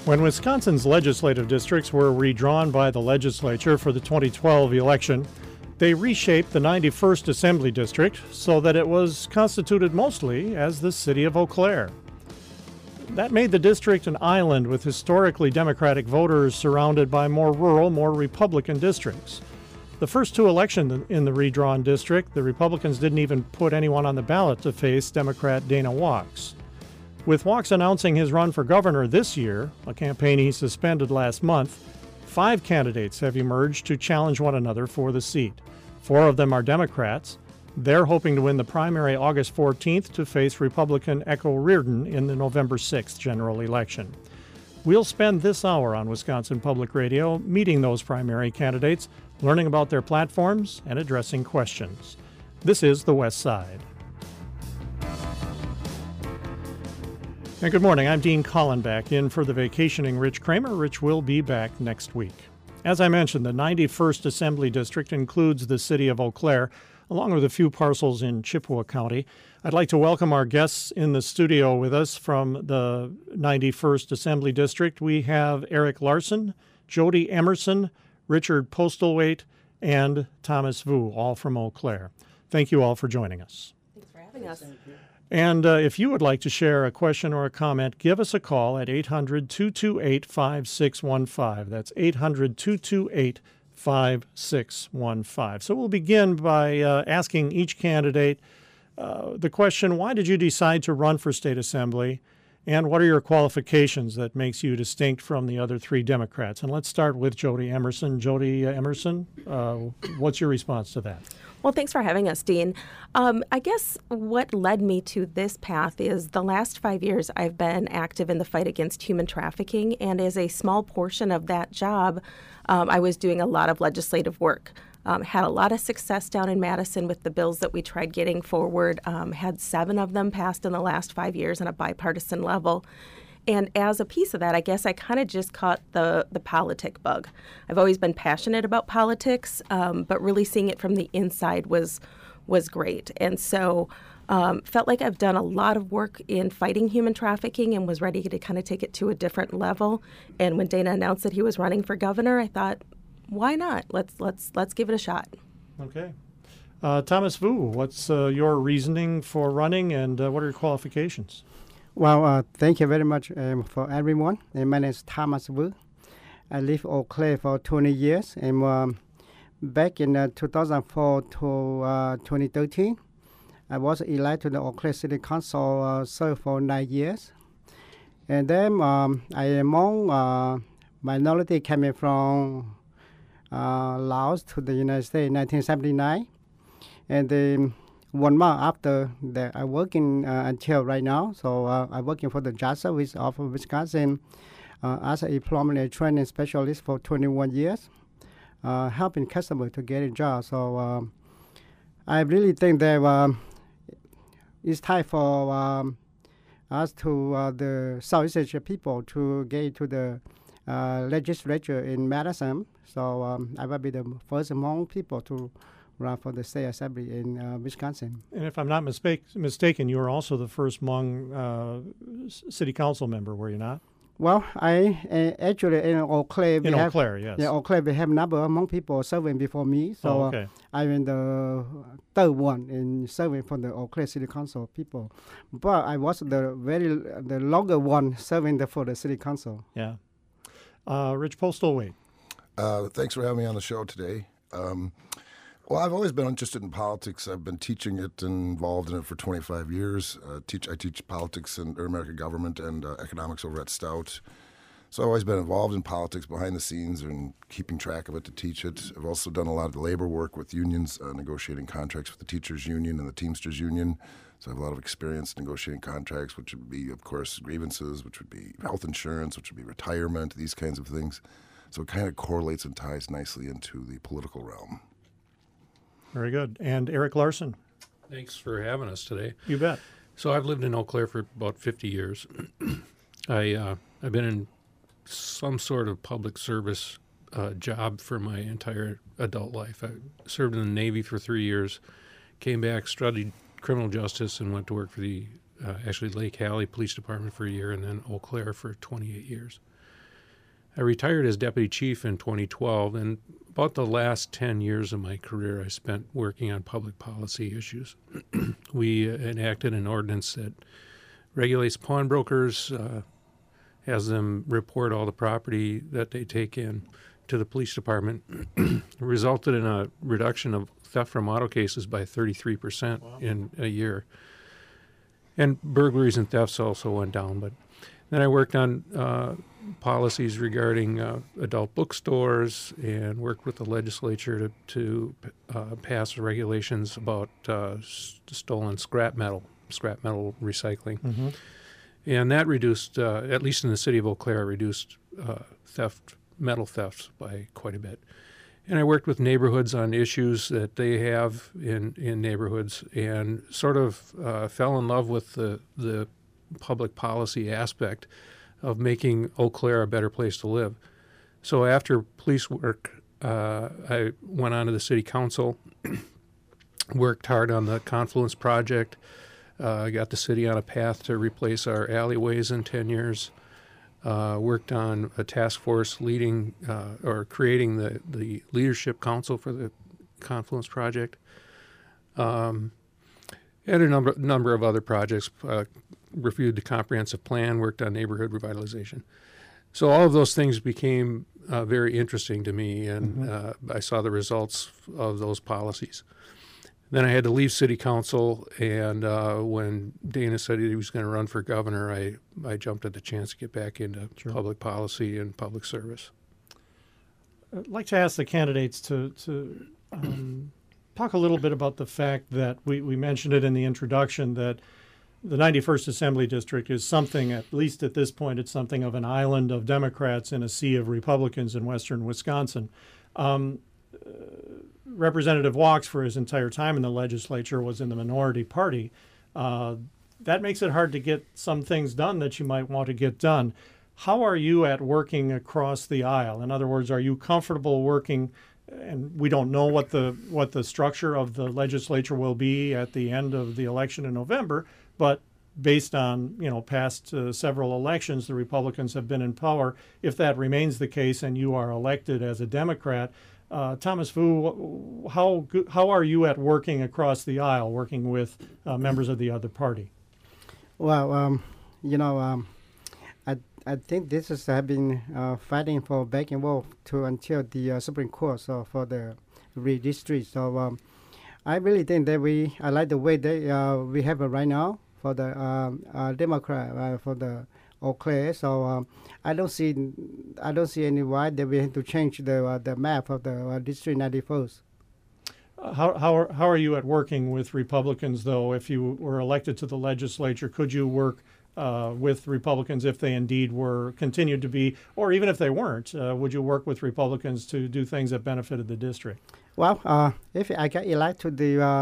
When Wisconsin's legislative districts were redrawn by the legislature for the 2012 election, they reshaped the 91st Assembly District so that it was constituted mostly as the city of Eau Claire. That made the district an island with historically Democratic voters surrounded by more rural, more Republican districts. The first two elections in the redrawn district, the Republicans didn't even put anyone on the ballot to face Democrat Dana Wachs. With Wachs announcing his run for governor this year, a campaign he suspended last month, 5 candidates have emerged to challenge one another for the seat. 4 of them are Democrats. They're hoping to win the primary August 14th to face Republican Echo Reardon in the November 6th general election. We'll spend this hour on Wisconsin Public Radio meeting those primary candidates, learning about their platforms, and addressing questions. This is The West Side. And good morning, I'm Dean Collenbach, in for the vacationing Rich Kramer. Rich will be back next week. As I mentioned, the 91st Assembly District includes the city of Eau Claire, along with a few parcels in Chippewa County. I'd like to welcome our guests in the studio with us from the 91st Assembly District. We have Eric Larson, Jody Emerson, Richard Postlethwaite, and Thomas Vu, all from Eau Claire. Thank you all for joining us. Thanks for having us. And if you would like to share a question or a comment, give us a call at 800-228-5615. That's 800-228-5615. So we'll begin by asking each candidate the question, why did you decide to run for state assembly? And what are your qualifications that makes you distinct from the other 3 Democrats? And let's start with Jody Emerson. Jody Emerson, what's your response to that? Well, thanks for having us, Dean. I guess what led me to this path is the last 5 years I've been active in the fight against human trafficking, and as a small portion of that job, I was doing a lot of legislative work. Had a lot of success down in Madison with the bills that we tried getting forward, had 7 of them passed in the last 5 years on a bipartisan level. And as a piece of that, I guess I kind of just caught the politic bug. I've always been passionate about politics, but really seeing it from the inside was great. And so felt like I've done a lot of work in fighting human trafficking and was ready to kind of take it to a different level. And when Dana announced that he was running for governor, I thought, why not? Let's give it a shot. Okay. Thomas Vu, what's your reasoning for running, and what are your qualifications? Well, thank you very much for everyone. And my name is Thomas Vu. I live in Eau Claire for 20 years. And back in 2004 to 2013, I was elected to the Eau Claire City Council, served for 9 years. And then I am among minority coming from Laos to the United States in 1979. And then 1 month after that, I'm working until right now. So I'm working for the Job Service of Wisconsin as an employment and training specialist for 21 years, helping customers to get a job. So I really think that it's time for us to the Southeast Asia people to get to the legislature in Madison. So I will be the first among people to run for the state assembly in Wisconsin. And if I'm not mistaken, you were also the first Hmong city council member, were you not? Well, I actually in Eau Claire. In Eau Claire, yes. Yeah, Eau Claire, we have a number of Hmong people serving before me. So I'm the third one in serving for the Eau Claire City Council people. But I was the longer one serving for the city council. Yeah. Rich Postlethwaite. Thanks for having me on the show today. Well, I've always been interested in politics. I've been teaching it and involved in it for 25 years. I teach politics and American government and economics over at Stout. So I've always been involved in politics behind the scenes and keeping track of it to teach it. I've also done a lot of the labor work with unions, negotiating contracts with the teachers union and the Teamsters union. So I have a lot of experience negotiating contracts, which would be, of course, grievances, which would be health insurance, which would be retirement, these kinds of things. So it kind of correlates and ties nicely into the political realm. Very good. And Eric Larson. Thanks for having us today. You bet. So I've lived in Eau Claire for about 50 years. I've been in some sort of public service job for my entire adult life. I served in the Navy for 3 years, came back, studied criminal justice, and went to work for the actually Lake Hallie Police Department for a year, and then Eau Claire for 28 years. I retired as deputy chief in 2012, and about the last 10 years of my career I spent working on public policy issues. We enacted an ordinance that regulates pawnbrokers, has them report all the property that they take in to the police department. It resulted in a reduction of theft from auto cases by 33% in a year. And burglaries and thefts also went down. But then I worked on policies regarding adult bookstores and worked with the legislature to pass regulations about stolen scrap metal recycling. Mm-hmm. And that reduced, at least in the city of Eau Claire, reduced metal thefts by quite a bit. And I worked with neighborhoods on issues that they have in neighborhoods, and sort of fell in love with the public policy aspect of making Eau Claire a better place to live. So after police work, I went on to the city council, worked hard on the Confluence project, got the city on a path to replace our alleyways in 10 years, worked on a task force leading or creating the leadership council for the Confluence project, and a number of other projects, reviewed the comprehensive plan, worked on neighborhood revitalization. So all of those things became very interesting to me, and I saw the results of those policies. Then I had to leave city council, and when Dana said he was going to run for governor, I jumped at the chance to get back into public policy and public service. I'd like to ask the candidates to talk a little bit about the fact that we mentioned it in the introduction, that the 91st Assembly District is something, at least at this point, it's something of an island of Democrats in a sea of Republicans in western Wisconsin. Representative Walks, for his entire time in the legislature, was in the minority party. That makes it hard to get some things done that you might want to get done. How are you at working across the aisle? In other words, are you comfortable working, and we don't know what the structure of the legislature will be at the end of the election in November, but based on past several elections, the Republicans have been in power. If that remains the case and you are elected as a Democrat, Thomas Vu, how are you at working across the aisle, working with members of the other party? Well, I think this is have been fighting for back and forth until the Supreme Court, so for the redistrict. So I really think that I like the way that we have it right now for the Democrat for the Eau Claire. So I don't see any why that we have to change the map of the District 91st. How are you at working with Republicans, though? If you were elected to the legislature, could you work with Republicans if they indeed were continued to be, or even if they weren't? Would you work with Republicans to do things that benefited the district? Well, if I get elected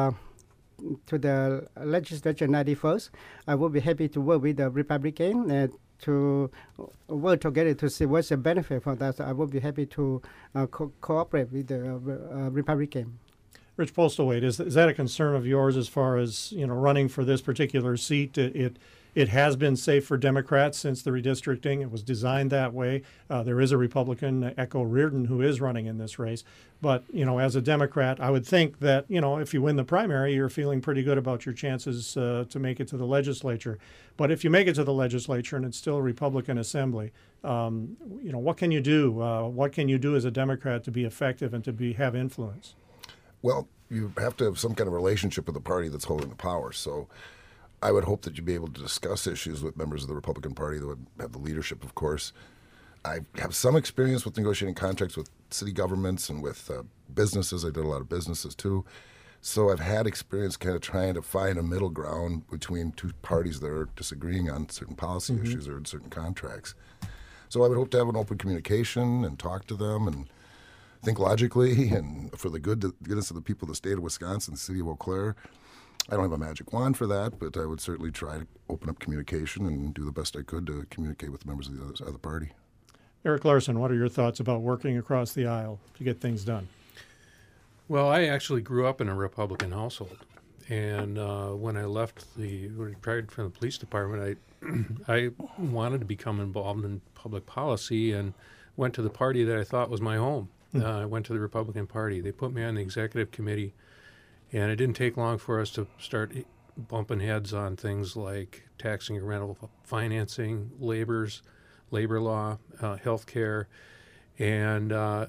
to the legislature 91st, I would be happy to work with the Republican to work together to see what's the benefit for that. So I would be happy to cooperate with the Republican. Rich Postlethwaite, is that a concern of yours as far as running for this particular seat? It has been safe for Democrats since the redistricting. It was designed that way. There is a Republican, Echo Reardon, who is running in this race. But, as a Democrat, I would think that, if you win the primary, you're feeling pretty good about your chances to make it to the legislature. But if you make it to the legislature and it's still a Republican assembly, what can you do? What can you do as a Democrat to be effective and to have influence? Well, you have to have some kind of relationship with the party that's holding the power. So I would hope that you'd be able to discuss issues with members of the Republican Party that would have the leadership, of course. I have some experience with negotiating contracts with city governments and with businesses. I did a lot of businesses, too. So I've had experience kind of trying to find a middle ground between two parties that are disagreeing on certain policy issues or certain contracts. So I would hope to have an open communication and talk to them and think logically and for the goodness of the people of the state of Wisconsin, the city of Eau Claire. I don't have a magic wand for that, but I would certainly try to open up communication and do the best I could to communicate with members of the other party. Eric Larson, what are your thoughts about working across the aisle to get things done? Well, I actually grew up in a Republican household, and when I retired from the police department, I wanted to become involved in public policy, and went to the party that I thought was my home. I went to the Republican Party. They put me on the executive committee, and it didn't take long for us to start bumping heads on things like tax incremental financing, labor law, health care, and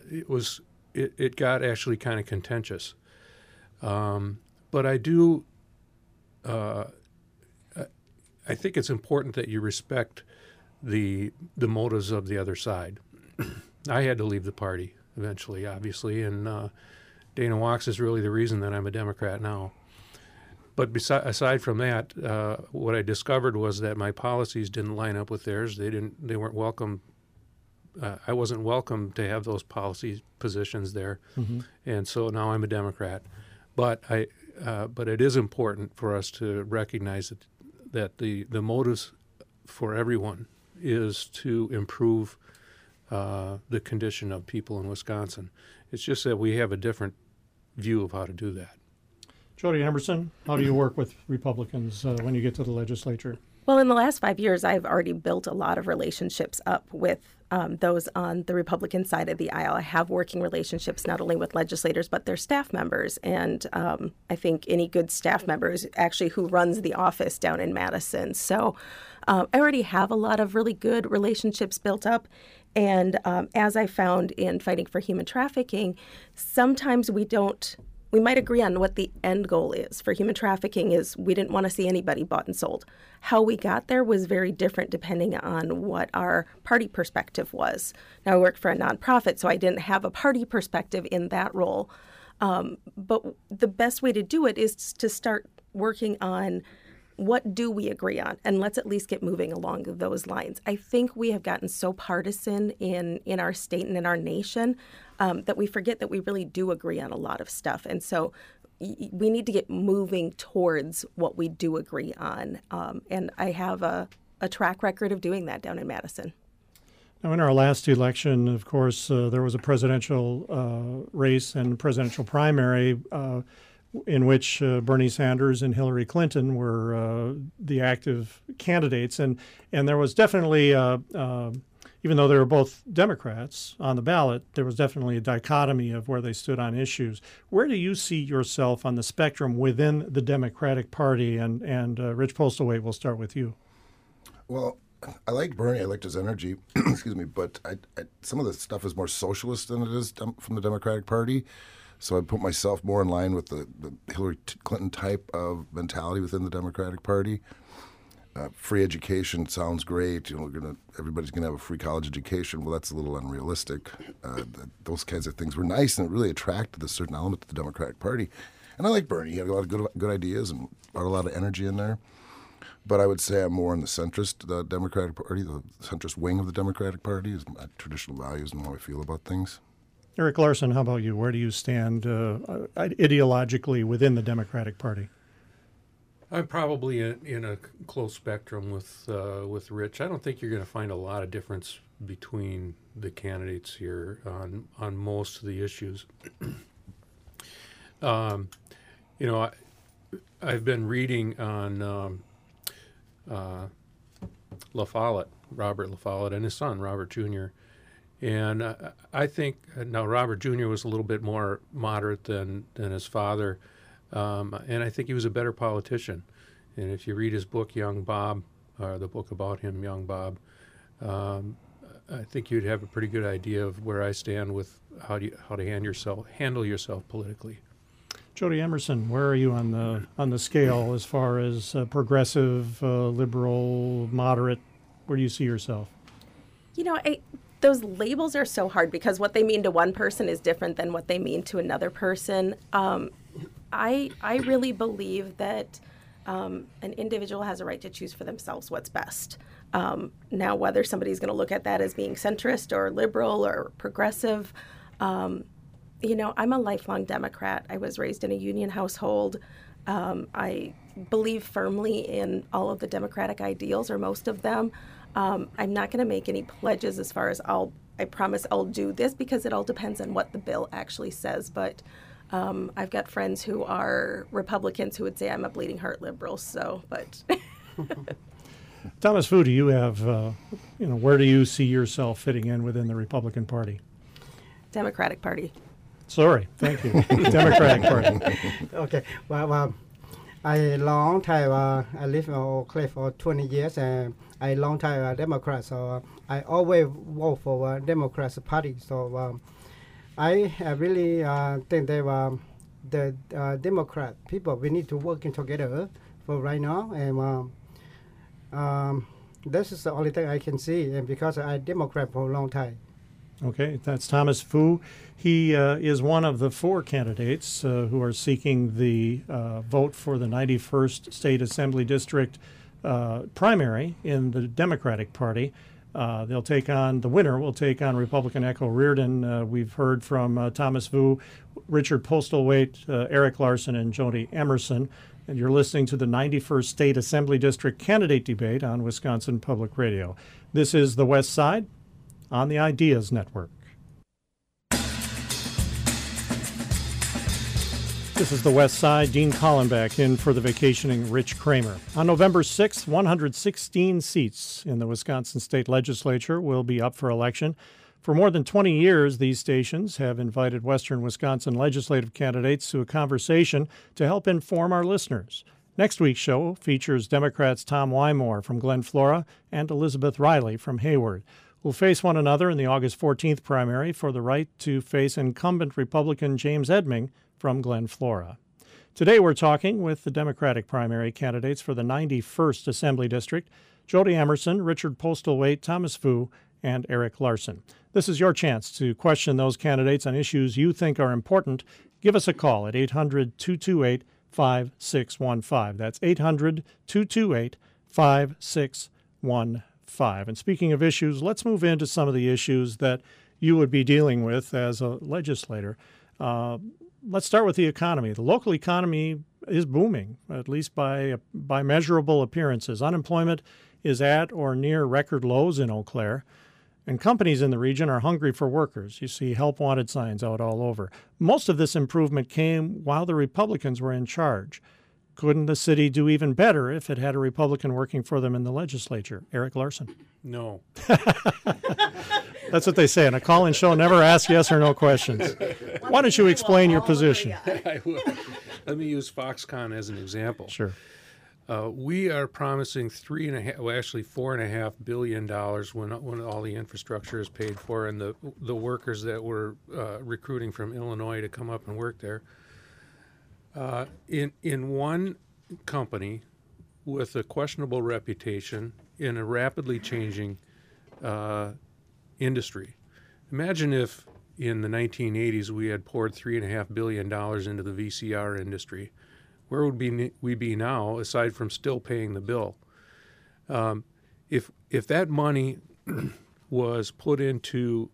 it got actually kind of contentious. But I do, I think it's important that you respect the motives of the other side. I had to leave the party eventually, obviously, and Dana Wachs is really the reason that I'm a Democrat now. But aside from that, what I discovered was that my policies didn't line up with theirs. They weren't welcome. I wasn't welcome to have those policy positions there, and so now I'm a Democrat. But it is important for us to recognize that the motives for everyone is to improve the condition of people in Wisconsin. It's just that we have a different view of how to do that. Jody Emerson, how do you work with Republicans when you get to the legislature? Well, in the last 5 years, I've already built a lot of relationships up with those on the Republican side of the aisle. I have working relationships not only with legislators, but their staff members. And I think any good staff member is actually who runs the office down in Madison. So I already have a lot of really good relationships built up. And as I found in fighting for human trafficking, sometimes we might agree on what the end goal is. For human trafficking is we didn't want to see anybody bought and sold. How we got there was very different depending on what our party perspective was. Now, I worked for a nonprofit, so I didn't have a party perspective in that role. But the best way to do it is to start working on what do we agree on, and let's at least get moving along those lines. I think we have gotten so partisan in our state and in our nation that we forget that we really do agree on a lot of stuff. And so we need to get moving towards what we do agree on. And I have a track record of doing that down in Madison. Now, in our last election, of course, there was a presidential race and presidential primary in which Bernie Sanders and Hillary Clinton were the active candidates. And there was definitely, even though they were both Democrats on the ballot, there was definitely a dichotomy of where they stood on issues. Where do you see yourself on the spectrum within the Democratic Party? And Rich Postlethwaite, we'll start with you. Well, I like Bernie. I liked his energy. Excuse me. But some of the stuff is more socialist than it is from the Democratic Party. So I put myself more in line with the Hillary Clinton type of mentality within the Democratic Party. Free education sounds great. You know, everybody's gonna have a free college education. Well, that's a little unrealistic. Those kinds of things were nice, and it really attracted a certain element to the Democratic Party. And I like Bernie. He had a lot of good ideas and brought a lot of energy in there. But I would say I'm more in the centrist, the Democratic Party, the centrist wing of the Democratic Party, is my traditional values and how I feel about things. Eric Larson, how about you? Where do you stand ideologically within the Democratic Party? I'm probably in a close spectrum with Rich. I don't think you're going to find a lot of difference between the candidates here on most of the issues. You know, I've been reading on La Follette, Robert La Follette, and his son, Robert Jr., and I think now Robert Jr. was a little bit more moderate than his father, and I think he was a better politician. And if you read his book, Young Bob, or the book about him, Young Bob, I think you'd have a pretty good idea of where I stand with how to handle yourself politically. Jody Emerson, where are you on the scale as far as progressive, liberal, moderate? Where do you see yourself? You know, those labels are so hard because what they mean to one person is different than what they mean to another person. I really believe that an individual has a right to choose for themselves what's best. Now, whether somebody's going to look at that as being centrist or liberal or progressive, you know, I'm a lifelong Democrat. I was raised in a union household. I believe firmly in all of the Democratic ideals, or most of them. I'm not going to make any pledges as far as I promise I'll do this, because it all depends on what the bill actually says. But I've got friends who are Republicans who would say I'm a bleeding heart liberal. So, but Thomas Fu, do you have, where do you see yourself fitting in within the Republican Party? Democratic Party. Sorry, thank you. Democratic Party. Okay. Well, I long time I live in Eau Claire for 20 years, and I long time Democrat. So I always vote for Democrat Party. So I really think that the Democrat people, we need to working together for right now, and this is the only thing I can see, and because I Democrat for a long time. Okay, that's Thomas Fu. He is one of the 4 candidates who are seeking the vote for the 91st State Assembly District primary in the Democratic Party. The winner will take on Republican Echo Reardon. We've heard from Thomas Fu, Richard Postlethwaite, Eric Larson, and Jody Emerson. And you're listening to the 91st State Assembly District candidate debate on Wisconsin Public Radio. This is The West Side on the Ideas Network. This is The West Side. Dean Collenbach in for the vacationing Rich Kramer. On November 6th, 116 seats in the Wisconsin State Legislature will be up for election. For more than 20 years, these stations have invited Western Wisconsin legislative candidates to a conversation to help inform our listeners. Next week's show features Democrats Tom Wymore from Glen Flora and Elizabeth Riley from Hayward. Will face one another in the August 14th primary for the right to face incumbent Republican James Edming from Glen Flora. Today we're talking with the Democratic primary candidates for the 91st Assembly District, Jody Emerson, Richard Postlethwaite, Thomas Fu, and Eric Larson. This is your chance to question those candidates on issues you think are important. Give us a call at 800-228-5615. That's 800-228-5615. And speaking of issues, let's move into some of the issues that you would be dealing with as a legislator. Let's start with the economy. The local economy is booming, at least by measurable appearances. Unemployment is at or near record lows in Eau Claire, and companies in the region are hungry for workers. You see help wanted signs out all over. Most of this improvement came while the Republicans were in charge. Couldn't the city do even better if it had a Republican working for them in the legislature? Eric Larson. No. That's what they say. In a call-in show, never ask yes or no questions. Why don't you explain your position? I will. Let me use Foxconn as an example. Sure. We are promising $4.5 billion when all the infrastructure is paid for, and the workers that we're recruiting from Illinois to come up and work there. In one company with a questionable reputation in a rapidly changing industry. Imagine if in the 1980s we had poured $3.5 billion into the VCR industry. Where would we be now, aside from still paying the bill? If that money was put into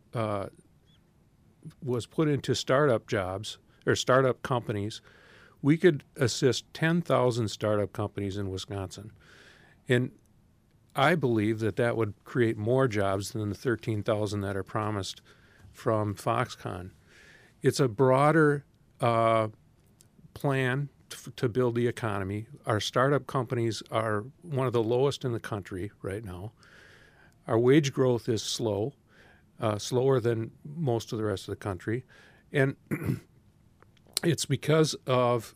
startup jobs or startup companies, we could assist 10,000 startup companies in Wisconsin. And I believe that would create more jobs than the 13,000 that are promised from Foxconn. It's a broader plan to build the economy. Our startup companies are one of the lowest in the country right now. Our wage growth is slow, slower than most of the rest of the country. And it's because of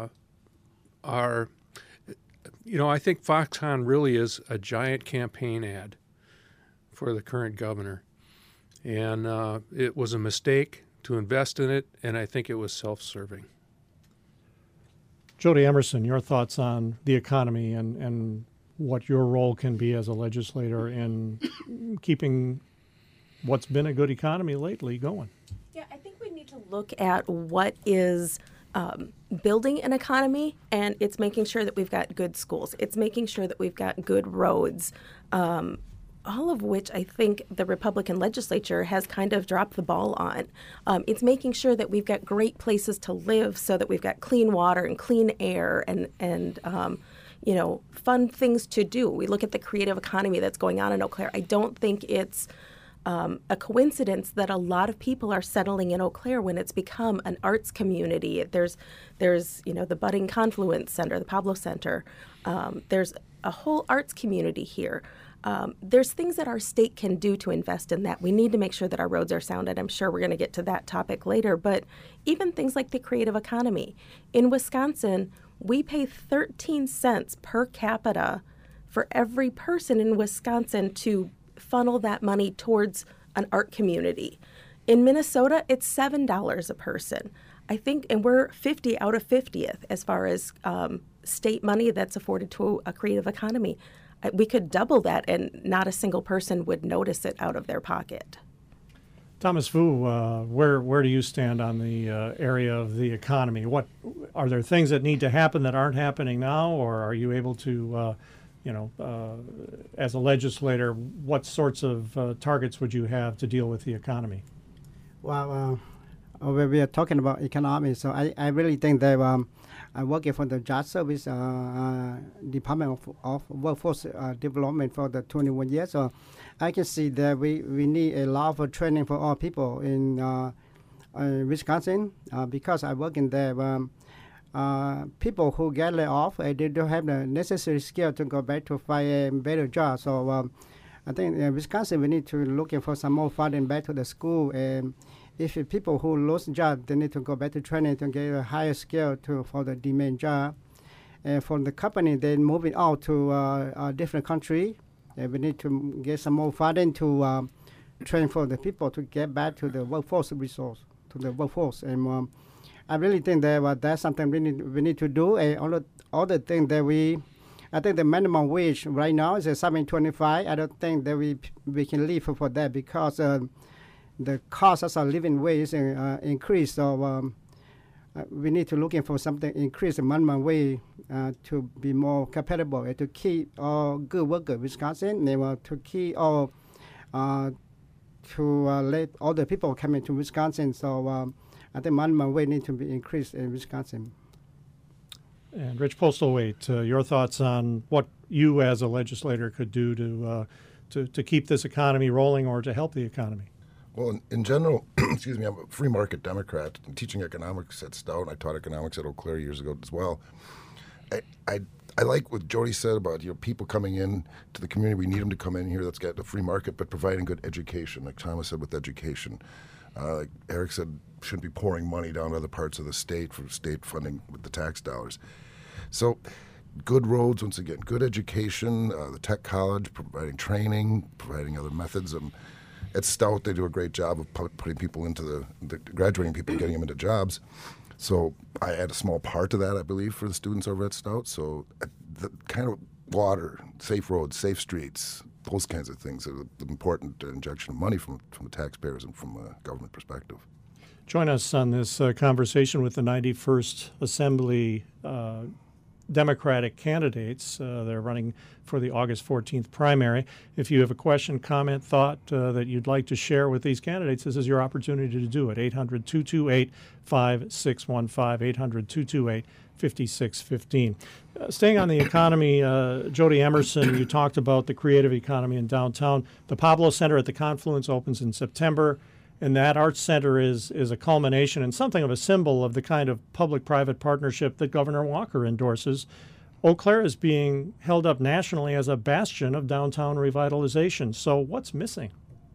I think Foxconn really is a giant campaign ad for the current governor. And it was a mistake to invest in it, and I think it was self-serving. Jody Emerson, your thoughts on the economy and what your role can be as a legislator in keeping what's been a good economy lately going? Yeah, I think we need to look at what is building an economy, and it's making sure that we've got good schools. It's making sure that we've got good roads, all of which I think the Republican legislature has kind of dropped the ball on. It's making sure that we've got great places to live so that we've got clean water and clean air and fun things to do. We look at the creative economy that's going on in Eau Claire. I don't think it's a coincidence that a lot of people are settling in Eau Claire when it's become an arts community. There's the Budding Confluence Center, the Pablo Center. There's a whole arts community here. There's things that our state can do to invest in that. We need to make sure that our roads are sound, and I'm sure we're going to get to that topic later. But even things like the creative economy. In Wisconsin, we pay 13 cents per capita for every person in Wisconsin to funnel that money towards an art community. In Minnesota, it's $7 a person. I think, and we're 50 out of 50th as far as state money that's afforded to a creative economy. We could double that, and not a single person would notice it out of their pocket. Thomas Vu, where do you stand on the area of the economy? What are there things that need to happen that aren't happening now, or are you able to, as a legislator, what sorts of targets would you have to deal with the economy? Well, when we are talking about economy, so I really think that I'm working for the Job Service Department of Workforce Development for the 21 years. So I can see that we need a lot of training for all people in Wisconsin because I work in there. People who get laid off, they don't have the necessary skill to go back to find a better job. So I think in Wisconsin we need to looking for some more funding back to the school. And if people who lose job, they need to go back to training to get a higher skill for the demand job. And for the company, they're moving out to a different country. And we need to get some more funding to train for the people to get back to the workforce resource, to the workforce. And I really think that that's something we need to do. And all the things that I think the minimum wage right now is $7.25. I don't think that we can live for that because the cost of our living wage increase. So we need to looking for something increase the minimum wage to be more compatible and to keep all good workers in Wisconsin. And to keep all to let all the people come into Wisconsin. So I think minimum wage need to be increased in Wisconsin. And Rich Postlethwaite, your thoughts on what you as a legislator could do to keep this economy rolling or to help the economy? Well, in general, excuse me, I'm a free market Democrat. I'm teaching economics at Stout. I taught economics at Eau Claire years ago as well. I like what Jody said about people coming in to the community. We need them to come in here. Let's get the free market, but providing good education, like Thomas said with education. Like Eric said, shouldn't be pouring money down to other parts of the state for state funding with the tax dollars. So good roads, once again, good education, the tech college, providing training, providing other methods. At Stout, they do a great job of putting people into the graduating people, getting them into jobs. So I add a small part to that, I believe, for the students over at Stout. So the kind of water, safe roads, safe streets, those kinds of things are the important injection of money from the taxpayers and from a government perspective. Join us on this conversation with the 91st Assembly Democratic candidates. They're running for the August 14th primary. If you have a question, comment, thought that you'd like to share with these candidates, this is your opportunity to do it. 800-228-5615, 800-228-5615. Staying on the economy, Jody Emerson, you talked about the creative economy in downtown. The Pablo Center at the Confluence opens in September. And that Arts Center is a culmination and something of a symbol of the kind of public-private partnership that Governor Walker endorses. Eau Claire is being held up nationally as a bastion of downtown revitalization. So what's missing?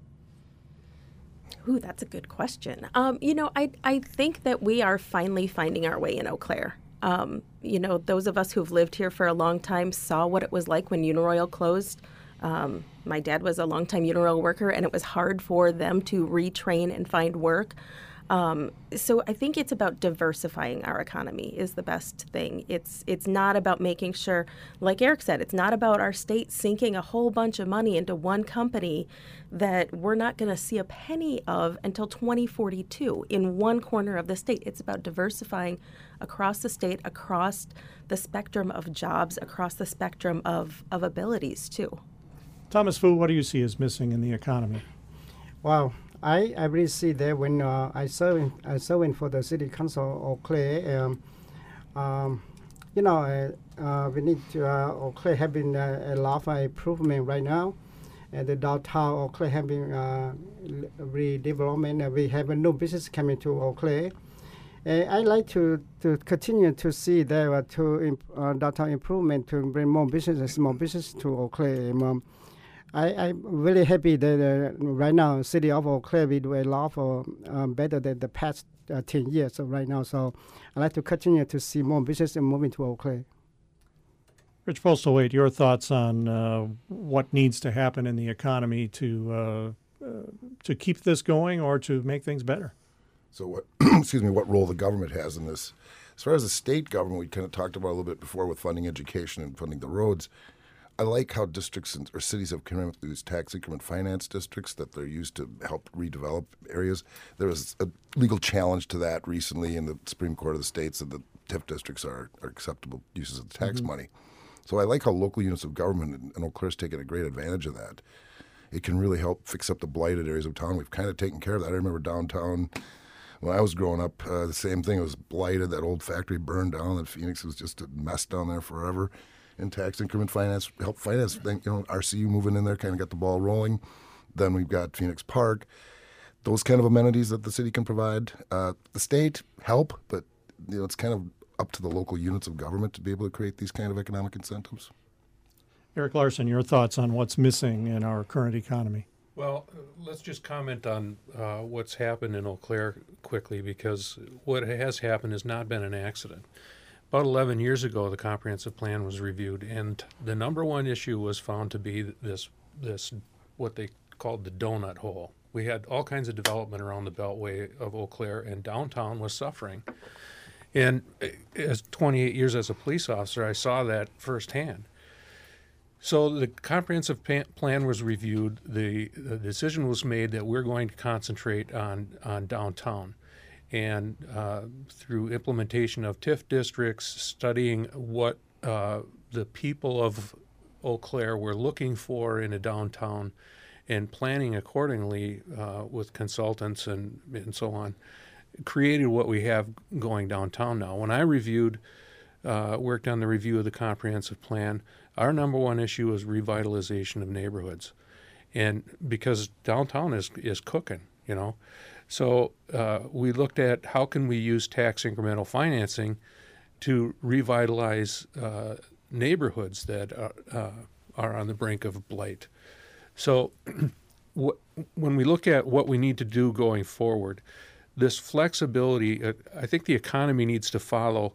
Ooh, that's a good question. I think that we are finally finding our way in Eau Claire. Those of us who've lived here for a long time saw what it was like when Uniroyal closed. My dad was a longtime Uniroyal worker, and it was hard for them to retrain and find work. So I think it's about diversifying our economy is the best thing. It's not about making sure, like Eric said, it's not about our state sinking a whole bunch of money into one company that we're not going to see a penny of until 2042 in one corner of the state. It's about diversifying across the state, across the spectrum of jobs, across the spectrum of abilities, too. Thomas Vu, what do you see as missing in the economy? Well, I really see that when I serving for the City Council of Eau Claire. We need to Eau Claire having a lot of improvement right now, and the downtown Eau Claire having redevelopment. We have a new business coming to Eau Claire, I'd like to continue to see there downtown improvement to bring more businesses, small business to Eau Claire. I'm really happy that right now, city of Eau Claire, we do a lot for better than the past 10 years right now. So I'd like to continue to see more business moving to Eau Claire. Rich Postlethwaite, your thoughts on what needs to happen in the economy to keep this going or to make things better? So what, what role the government has in this? As far as the state government, we kind of talked about a little bit before with funding education and funding the roads. I like how districts or cities have come up with these tax increment finance districts that they're used to help redevelop areas. There was a legal challenge to that recently in the Supreme Court of the state said that TIF districts are acceptable uses of the tax money. So I like how local units of government in Eau Claire's taken a great advantage of that. It can really help fix up the blighted areas of town. We've kind of taken care of that. I remember downtown when I was growing up, the same thing. It was blighted. That old factory burned down. And Phoenix was just a mess down there forever. And tax increment finance helped finance. Then, RCU moving in there kind of got the ball rolling. Then we've got Phoenix Park. Those kind of amenities that the city can provide. The state help, but it's kind of up to the local units of government to be able to create these kind of economic incentives. Eric Larson, your thoughts on what's missing in our current economy? Well, let's just comment on what's happened in Eau Claire quickly, because what has happened has not been an accident. About 11 years ago, the comprehensive plan was reviewed, and the number one issue was found to be this what they called the donut hole. We had all kinds of development around the beltway of Eau Claire, and downtown was suffering. And as 28 years as a police officer, I saw that firsthand. So the comprehensive plan was reviewed. The decision was made that we're going to concentrate on downtown. And through implementation of TIF districts, studying what the people of Eau Claire were looking for in a downtown, and planning accordingly with consultants and so on, created what we have going downtown now. When I worked on the review of the comprehensive plan, our number one issue was revitalization of neighborhoods. And because downtown is cooking, So we looked at how can we use tax incremental financing to revitalize neighborhoods that are on the brink of blight. So when we look at what we need to do going forward, this flexibility, I think the economy needs to follow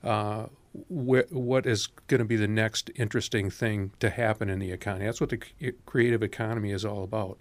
what is going to be the next interesting thing to happen in the economy. That's what the creative economy is all about.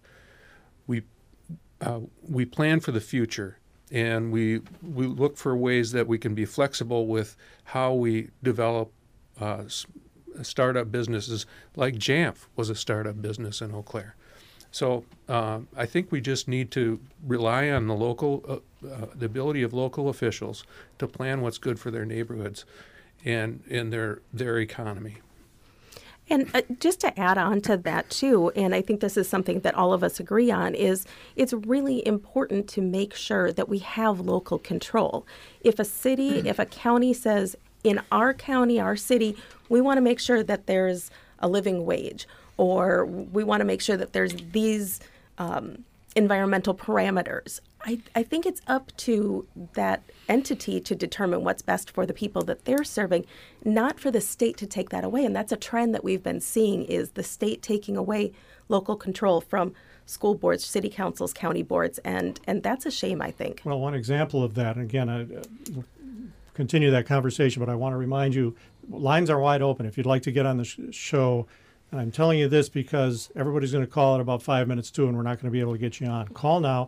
We plan for the future, and we look for ways that we can be flexible with how we develop startup businesses, like Jamf was a startup business in Eau Claire. So I think we just need to rely on the local, the ability of local officials to plan what's good for their neighborhoods and their economy. And just to add on to that, too, and I think this is something that all of us agree on, is it's really important to make sure that we have local control. If a city, if a county says, in our county, our city, we want to make sure that there's a living wage, or we want to make sure that there's these environmental parameters, I think it's up to that entity to determine what's best for the people that they're serving, not for the state to take that away. And that's a trend that we've been seeing, is the state taking away local control from school boards, city councils, county boards, and that's a shame, I think. Well, one example of that, again, I continue that conversation, but I want to remind you, lines are wide open if you'd like to get on the show. And I'm telling you this because everybody's going to call at about 5 minutes to, and we're not going to be able to get you on. Call now,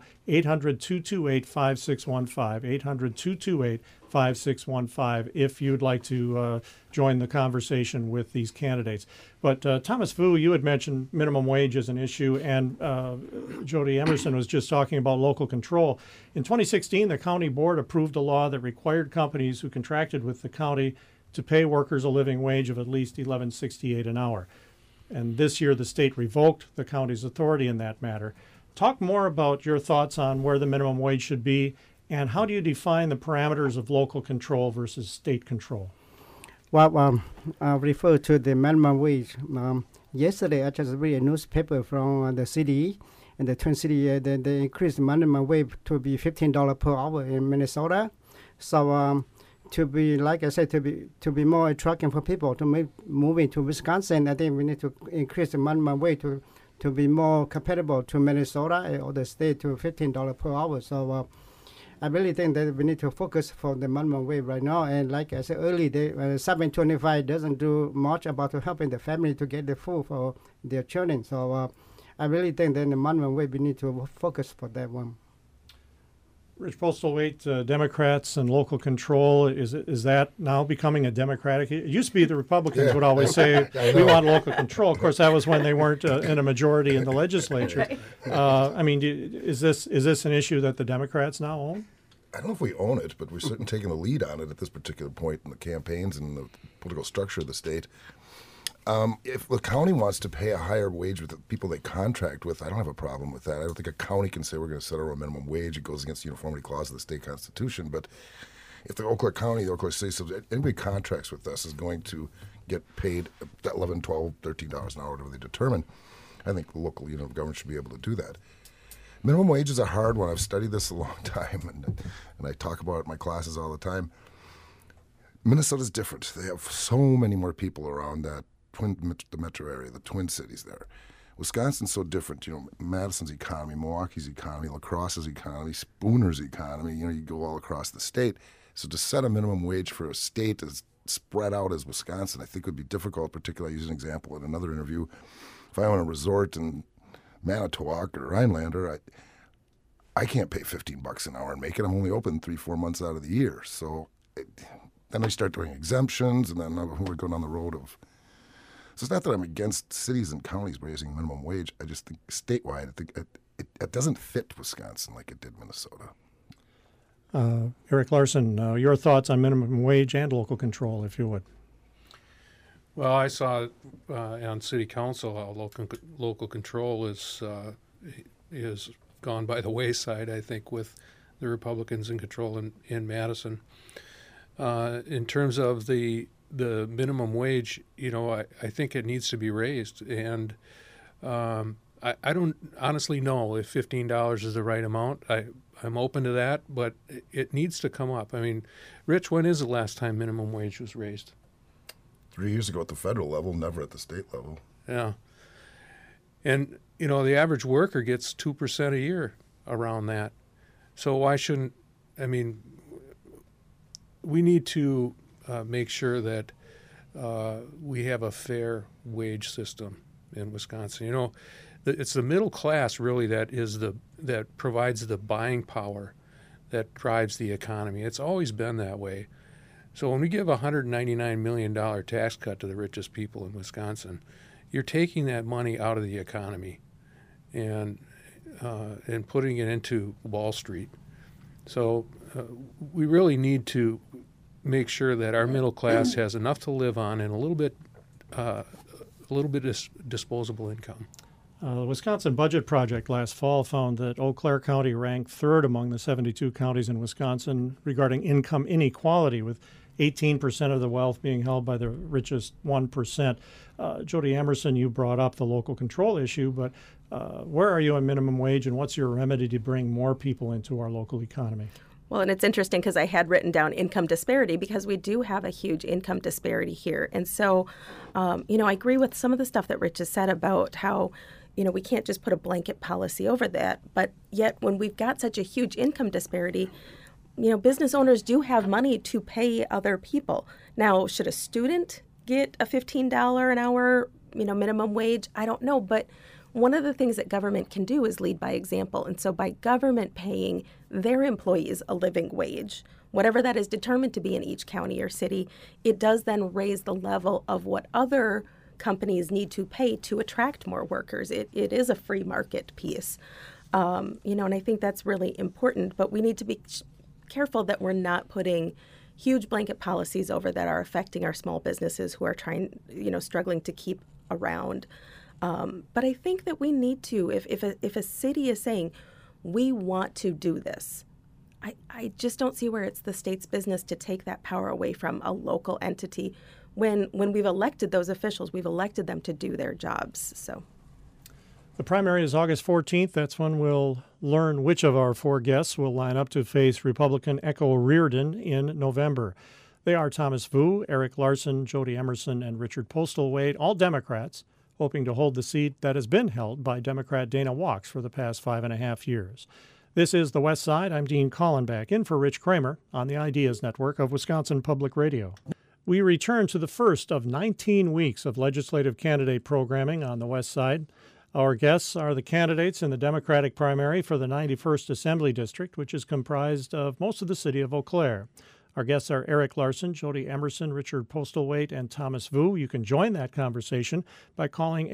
800-228-5615, 800-228-5615, if you'd like to join the conversation with these candidates. But Thomas Vu, you had mentioned minimum wage as an issue, and Jody Emerson was just talking about local control. In 2016, the county board approved a law that required companies who contracted with the county to pay workers a living wage of at least $11.68 an hour. And this year, the state revoked the county's authority in that matter. Talk more about your thoughts on where the minimum wage should be, and how do you define the parameters of local control versus state control? Well, I'll refer to the minimum wage. Yesterday, I just read a newspaper from the city, in the Twin City, they increased the minimum wage to be $15 per hour in Minnesota. So to be, like I said, to be more attractive for people to move into Wisconsin, I think we need to increase the minimum wage to be more comparable to Minnesota or the state to $15 per hour. So I really think that we need to focus for the minimum wage right now. And like I said earlier, 725 doesn't do much about helping the family to get the food for their children. So I really think that the minimum wage, we need to focus for that one. Rich Postlethwaite, Democrats and local control, is that now becoming a Democratic? It used to be the Republicans would always say, we want local control. Of course, that was when they weren't in a majority in the legislature. I mean, is this an issue that the Democrats now own? I don't know if we own it, but we're certainly taking the lead on it at this particular point in the campaigns and the political structure of the state. If the county wants to pay a higher wage with the people they contract with, I don't have a problem with that. I don't think a county can say we're going to set our own minimum wage. It goes against the uniformity clause of the state constitution. But if the Eau Claire County, the Eau Claire City, so anybody contracts with us is going to get paid $11, $12, $13 an hour, whatever they determine. I think the local government should be able to do that. Minimum wage is a hard one. I've studied this a long time, and I talk about it in my classes all the time. Minnesota's different. They have so many more people around the metro area, the Twin Cities there. Wisconsin's so different. Madison's economy, Milwaukee's economy, La Crosse's economy, Spooner's economy. You go all across the state. So to set a minimum wage for a state as spread out as Wisconsin, I think would be difficult. Particularly, I used an example in another interview. If I own a resort in Manitowoc or Rhinelander, I can't pay $15 an hour and make it. I'm only open 3-4 months out of the year. So then I start doing exemptions, and then we're going down the road of. So it's not that I'm against cities and counties raising minimum wage. I just think statewide, I think it doesn't fit Wisconsin like it did Minnesota. Eric Larson, your thoughts on minimum wage and local control, if you would. Well, I saw on city council how local control is gone by the wayside, I think, with the Republicans in control in Madison. In terms of the minimum wage, I think it needs to be raised. And I don't honestly know if $15 is the right amount. I'm open to that, but it needs to come up. I mean, Rich, when is the last time minimum wage was raised? 3 years ago at the federal level, never at the state level. Yeah. And, the average worker gets 2% a year around that. So why shouldn't, we need to make sure that we have a fair wage system in Wisconsin. It's the middle class really that provides the buying power that drives the economy. It's always been that way. So when we give a $199 million tax cut to the richest people in Wisconsin, you're taking that money out of the economy and putting it into Wall Street. So we really need to make sure that our middle class has enough to live on and a little bit disposable income. The Wisconsin Budget Project last fall found that Eau Claire County ranked third among the 72 counties in Wisconsin regarding income inequality, with 18% of the wealth being held by the richest 1%. Jody Emerson, you brought up the local control issue, but where are you on minimum wage, and what's your remedy to bring more people into our local economy? Well, and it's interesting because I had written down income disparity because we do have a huge income disparity here. And so, I agree with some of the stuff that Rich has said about how, we can't just put a blanket policy over that. But yet when we've got such a huge income disparity, business owners do have money to pay other people. Now, should a student get a $15 an hour, minimum wage? I don't know. But one of the things that government can do is lead by example. And so by government paying their employees a living wage, whatever that is determined to be in each county or city, it does then raise the level of what other companies need to pay to attract more workers. It is a free market piece. And I think that's really important. But we need to be careful that we're not putting huge blanket policies over that are affecting our small businesses who are struggling to keep around. But I think that we need to, if a city is saying, we want to do this, I just don't see where it's the state's business to take that power away from a local entity. When we've elected those officials, we've elected them to do their jobs. So, The primary is August 14th. That's when we'll learn which of our four guests will line up to face Republican Echo Reardon in November. They are Thomas Vu, Eric Larson, Jody Emerson, and Richard Postlethwaite, all Democrats, hoping to hold the seat that has been held by Democrat Dana Wachs for the past 5.5 years. This is The West Side. I'm Dean Kallenbach, in for Rich Kramer on the Ideas Network of Wisconsin Public Radio. We return to the first of 19 weeks of legislative candidate programming on the West Side. Our guests are the candidates in the Democratic primary for the 91st Assembly District, which is comprised of most of the city of Eau Claire. Our guests are Eric Larson, Jody Emerson, Richard Postlethwaite, and Thomas Vu. You can join that conversation by calling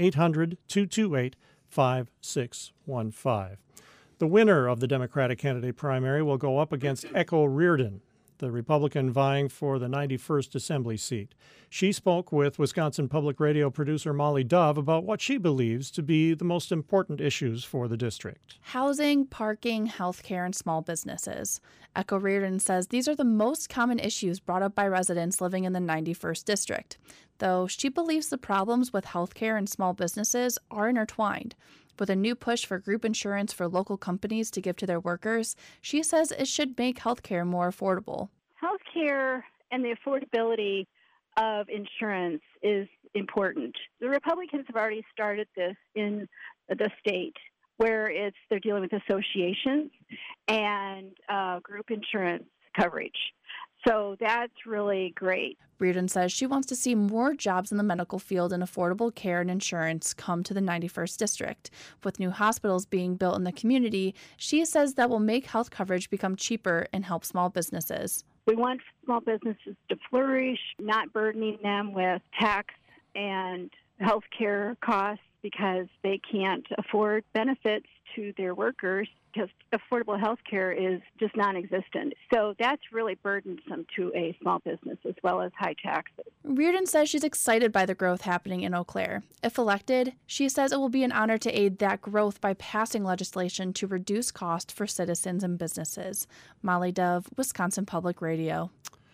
800-228-5615. The winner of the Democratic candidate primary will go up against Echo Reardon, the Republican vying for the 91st Assembly seat. She spoke with Wisconsin Public Radio producer Molly Dove about what she believes to be the most important issues for the district. Housing, parking, healthcare, and small businesses. Echo Reardon says these are the most common issues brought up by residents living in the 91st district, though she believes the problems with healthcare and small businesses are intertwined. With a new push for group insurance for local companies to give to their workers, she says it should make healthcare more affordable. Healthcare and the affordability of insurance is important. The Republicans have already started this in the state, where they're dealing with associations and group insurance coverage. So that's really great. Reardon says she wants to see more jobs in the medical field and affordable care and insurance come to the 91st district. With new hospitals being built in the community, she says that will make health coverage become cheaper and help small businesses. We want small businesses to flourish, not burdening them with tax and health care costs because they can't afford benefits to their workers, because affordable health care is just non-existent. So that's really burdensome to a small business, as well as high taxes. Reardon says she's excited by the growth happening in Eau Claire. If elected, she says it will be an honor to aid that growth by passing legislation to reduce cost for citizens and businesses. Molly Dove, Wisconsin Public Radio.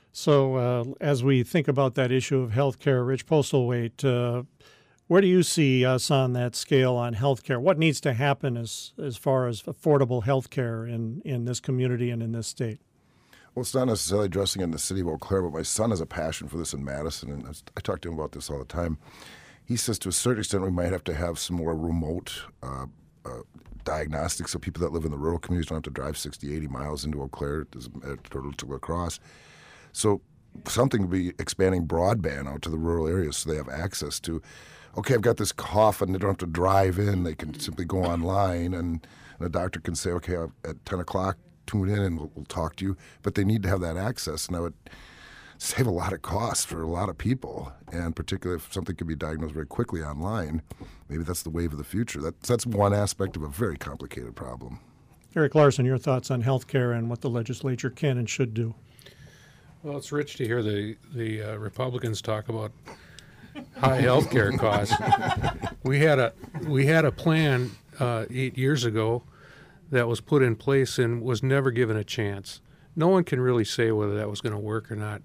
So as we think about that issue of health care, Rich Postlethwaite, where do you see us on that scale on health care? What needs to happen as far as affordable health care in this community and in this state? Well, it's not necessarily addressing it in the city of Eau Claire, but my son has a passion for this in Madison, and I talk to him about this all the time. He says to a certain extent we might have to have some more remote diagnostics so people that live in the rural communities don't have to drive 60, 80 miles into Eau Claire to La Crosse. So something to be expanding broadband out to the rural areas so they have access to, okay, I've got this cough, and they don't have to drive in. They can simply go online, and the doctor can say, okay, at 10 o'clock, tune in, and we'll talk to you. But they need to have that access. Now, it would save a lot of costs for a lot of people, and particularly if something can be diagnosed very quickly online, maybe that's the wave of the future. That's one aspect of a very complicated problem. Eric Larson, your thoughts on health care and what the legislature can and should do? Well, it's rich to hear the Republicans talk about high health care costs. We had a plan 8 years ago that was put in place and was never given a chance. No one can really say whether that was going to work or not.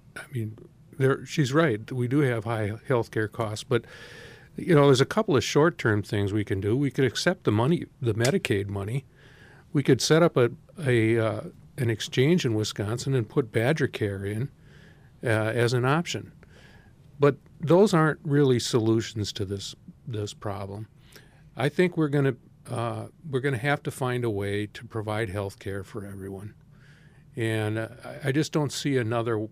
She's right. We do have high health care costs, but there's a couple of short-term things we can do. We could accept the money, the Medicaid money. We could set up an exchange in Wisconsin and put Badger Care in as an option. But those aren't really solutions to this problem. I think we're going to have to find a way to provide health care for everyone, and I just don't see another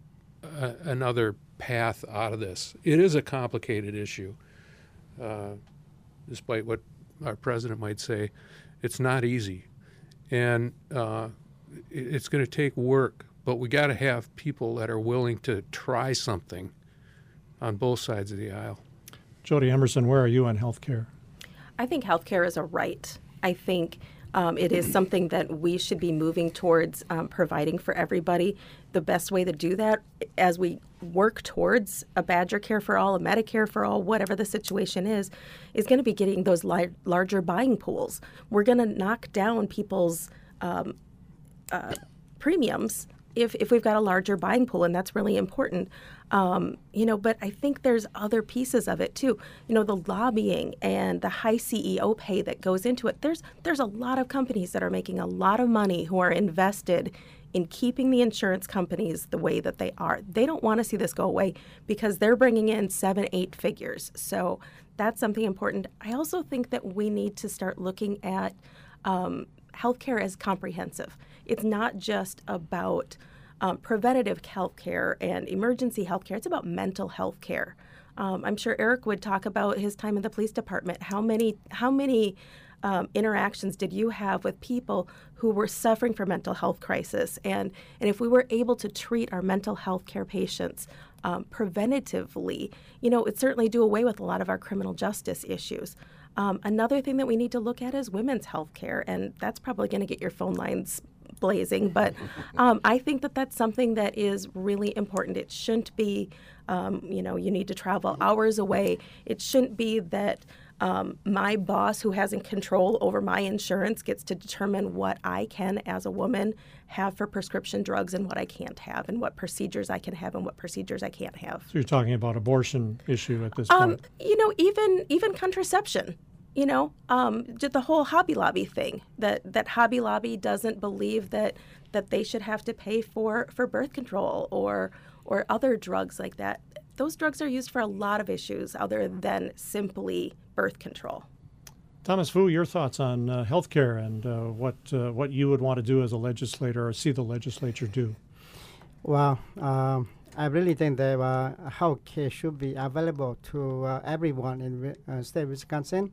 path out of this. It is a complicated issue, despite what our president might say. It's not easy, and it's going to take work. But we got to have people that are willing to try something on both sides of the aisle. Jody Emerson, where are you on health care? I think health care is a right. I think it is something that we should be moving towards providing for everybody. The best way to do that, as we work towards a Badger Care for all, a Medicare for all, whatever the situation is going to be getting those larger buying pools. We're going to knock down people's premiums if we've got a larger buying pool, and that's really important. But I think there's other pieces of it too. The lobbying and the high CEO pay that goes into it. There's a lot of companies that are making a lot of money who are invested in keeping the insurance companies the way that they are. They don't want to see this go away because they're bringing in 7-8 figures. So that's something important. I also think that we need to start looking at healthcare as comprehensive. It's not just about preventative healthcare and emergency healthcare. It's about mental health care. I'm sure Eric would talk about his time in the police department. How many interactions did you have with people who were suffering from mental health crisis? And if we were able to treat our mental health care patients preventatively, it'd certainly do away with a lot of our criminal justice issues. Another thing that we need to look at is women's health care, and that's probably going to get your phone lines blazing, but I think that that's something that is really important. It shouldn't be, you need to travel hours away. It shouldn't be that my boss, who has control over my insurance, gets to determine what I can, as a woman, have for prescription drugs and what I can't have, and what procedures I can have and what procedures I can't have. So you're talking about abortion issue at this point? Even contraception. The whole Hobby Lobby thing. That Hobby Lobby doesn't believe that they should have to pay for birth control or other drugs like that. Those drugs are used for a lot of issues other than simply birth control. Thomas Fu, your thoughts on health care and what you would want to do as a legislator or see the legislature do? Well, I really think that health care should be available to everyone in the state of Wisconsin.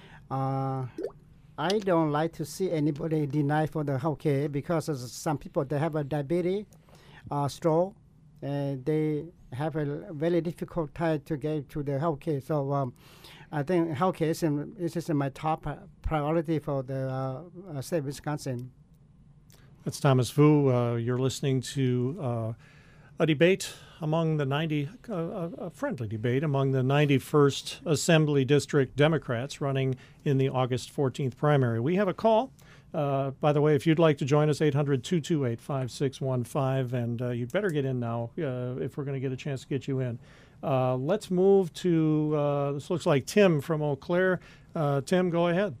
I don't like to see anybody denied for the health care because some people, they have a diabetes, stroke, and they have a very difficult time to get to the health care. So I think health care is my top priority for the state of Wisconsin. That's Thomas Fu. You're listening to a debate among the a friendly debate among the 91st Assembly District Democrats running in the August 14th primary. We have a call. By the way, if you'd like to join us, 800-228-5615, and you'd better get in now if we're going to get a chance to get you in. Let's move to, this looks like Tim from Eau Claire. Tim, go ahead.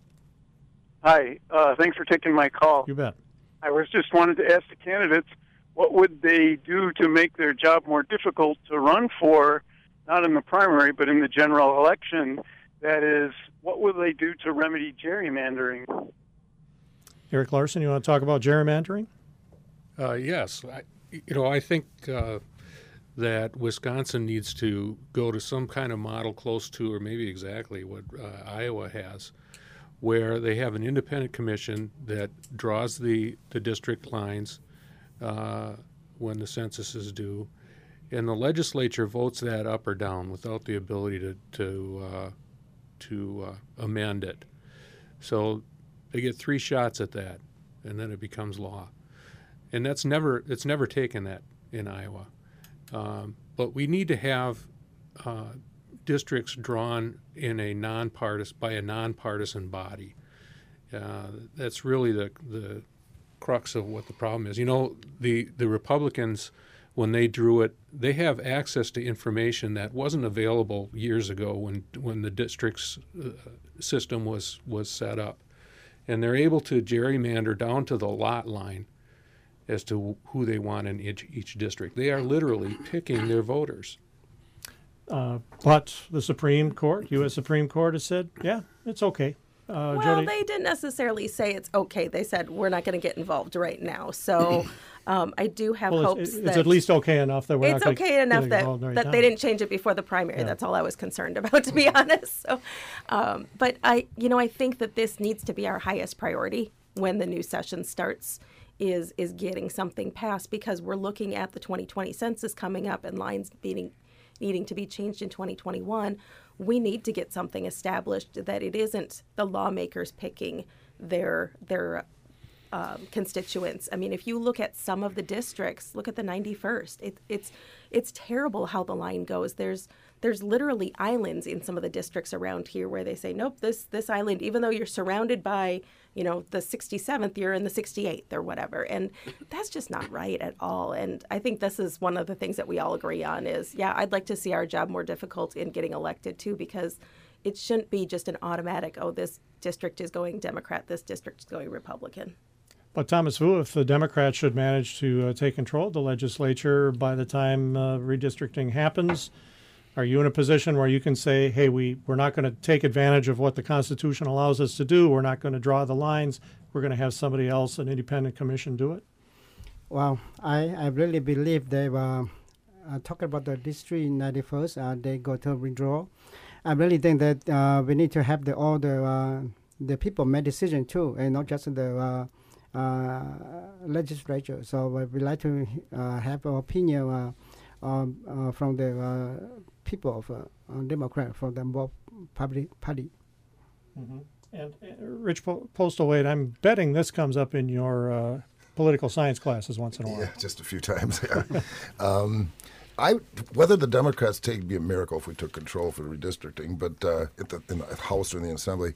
Hi, thanks for taking my call. You bet. I just wanted to ask the candidates, what would they do to make their job more difficult to run for, not in the primary, but in the general election? That is, what will they do to remedy gerrymandering? Eric Larson, you want to talk about gerrymandering? Yes. I think that Wisconsin needs to go to some kind of model close to, or maybe exactly what Iowa has, where they have an independent commission that draws the district lines when the census is due, and the legislature votes that up or down without the ability to amend it. So they get 3 shots at that, and then it becomes law. And it's never taken that in Iowa. But we need to have districts drawn in by a nonpartisan body. That's really the crux of what the problem is. The Republicans, when they drew it, they have access to information that wasn't available years ago when the district's system was set up. And they're able to gerrymander down to the lot line as to who they want in each district. They are literally picking their voters. But the Supreme Court, U.S. Supreme Court, has said, yeah, it's okay. Well, Jody? They didn't necessarily say it's okay. They said we're not going to get involved right now. So I do have hopes that it's at least okay enough that we're not going to get involved right now. That they didn't change it before the primary. Yeah. That's all I was concerned about, to be honest. So, but I think that this needs to be our highest priority when the new session starts. Is getting something passed, because we're looking at the 2020 census coming up and lines needing to be changed in 2021. We need to get something established that it isn't the lawmakers picking their constituents. I mean, if you look at some of the districts, look at the 91st. It's terrible how the line goes. There's there's literally islands in some of the districts around here where they say, nope, this island, even though you're surrounded by, the 67th, you're in the 68th or whatever. And that's just not right at all. And I think this is one of the things that we all agree on is, I'd like to see our job more difficult in getting elected too, because it shouldn't be just an automatic, this district is going Democrat, this district is going Republican. But Thomas Vu, if the Democrats should manage to take control of the legislature by the time redistricting happens, are you in a position where you can say, hey, we're not going to take advantage of what the Constitution allows us to do, we're not going to draw the lines, we're going to have somebody else, an independent commission, do it? Well, I really believe they were talking about the District 91st, they go to withdraw. I really think that we need to have all the people make decision too, and not just the legislature. So we like to have an opinion from the people of Democrat, from the both party. Mm-hmm. And Rich Postlewaite, I'm betting this comes up in your political science classes once in a while. Yeah, just a few times. Yeah. Whether the Democrats take would be a miracle if we took control for the redistricting, but in the House or in the Assembly,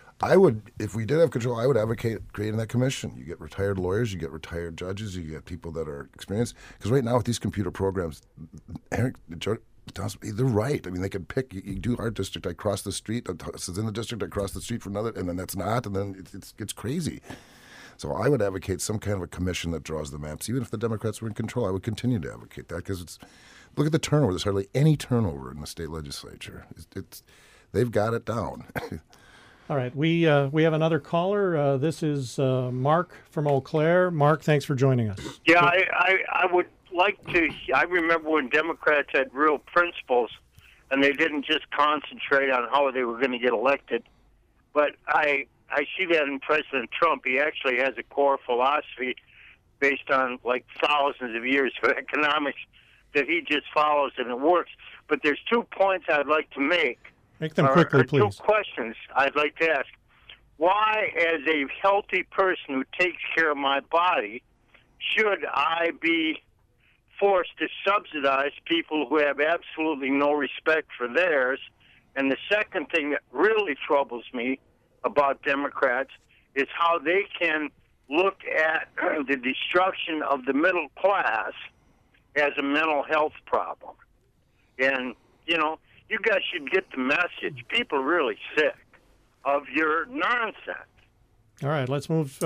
if we did have control, I would advocate creating that commission. You get retired lawyers, you get retired judges, you get people that are experienced. Because right now with these computer programs, Eric, they're right. I mean, they can pick. You do our district, I cross the street. This is in the district, I cross the street for another, and then that's not, and then it's crazy. So I would advocate some kind of a commission that draws the maps. Even if the Democrats were in control, I would continue to advocate that because look at the turnover. There's hardly any turnover in the state legislature. They've got it down. All right, we have another caller. This is Mark from Eau Claire. Mark, thanks for joining us. Yeah, I would like to. I remember when Democrats had real principles, and they didn't just concentrate on how they were going to get elected. But I see that in President Trump. He actually has a core philosophy based on like thousands of years of economics that he just follows, and it works. But there's 2 points I'd like to make. Make them quickly, please. 2 questions I'd like to ask. Why, as a healthy person who takes care of my body, should I be forced to subsidize people who have absolutely no respect for theirs? And the second thing that really troubles me about Democrats is how they can look at the destruction of the middle class as a mental health problem. And, you guys should get the message. People are really sick of your nonsense. All right, let's move.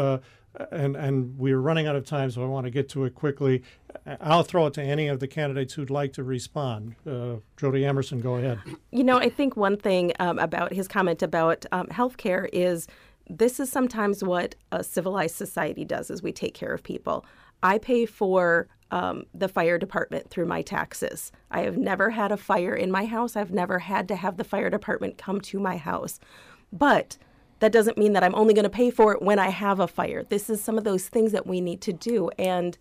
And we're running out of time, so I want to get to it quickly. I'll throw it to any of the candidates who'd like to respond. Jody Emerson, go ahead. I think one thing about his comment about health care is this is sometimes what a civilized society does, is we take care of people. I pay for the fire department through my taxes. I have never had a fire in my house. I've never had to have the fire department come to my house. But that doesn't mean that I'm only going to pay for it when I have a fire. This is some of those things that we need to do. And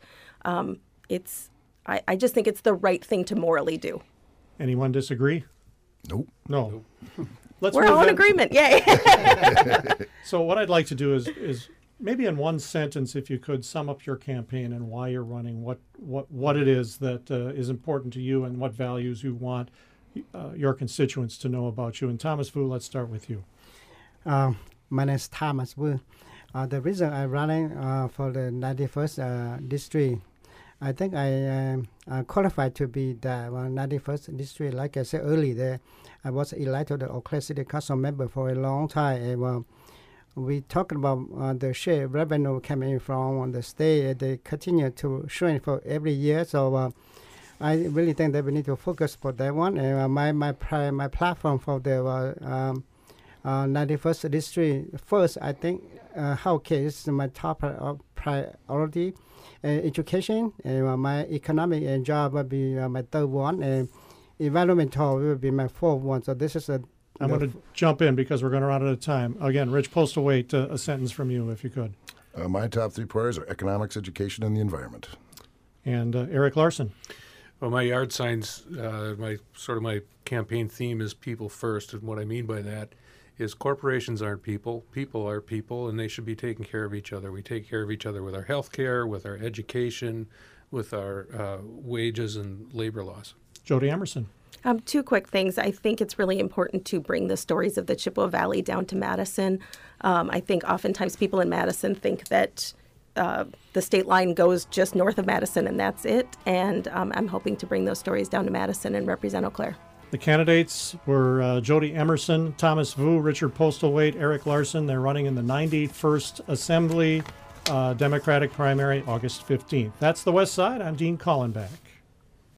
I just think it's the right thing to morally do. Anyone disagree? Nope. No. We're all in agreement. Yay. So what I'd like to do is maybe in one sentence, if you could sum up your campaign and why you're running, what it is that is important to you and what values you want your constituents to know about you. And Thomas Vu, let's start with you. My name is Thomas Vu. The reason I'm running for the 91st district, I think I am qualified to be the 91st district. Like I said earlier, I was elected the Eau Claire City Council member for a long time. And, we talked about the share revenue coming from the state. They continue to shrink for every year. So I really think that we need to focus for that one. And my platform for the 91st district, first, I think healthcare is my top priority. Education, my economic and job will be my third one. And environmental will be my fourth one. So this is I'm going to jump in because we're going to run out of time. Again, Rich Postlewaite, a sentence from you, if you could. My top 3 priorities are economics, education, and the environment. And Eric Larson. Well, my yard signs, my campaign theme is people first. And what I mean by that is corporations aren't people. People are people, and they should be taking care of each other. We take care of each other with our health care, with our education, with our wages and labor laws. Jody Emerson. Two quick things. I think it's really important to bring the stories of the Chippewa Valley down to Madison. I think oftentimes people in Madison think that the state line goes just north of Madison and that's it. And I'm hoping to bring those stories down to Madison and represent Eau Claire. The candidates were Jody Emerson, Thomas Vu, Richard Postlethwaite, Eric Larson. They're running in the 91st Assembly Democratic primary, August 15th. That's the West Side. I'm Dean Kallenbach.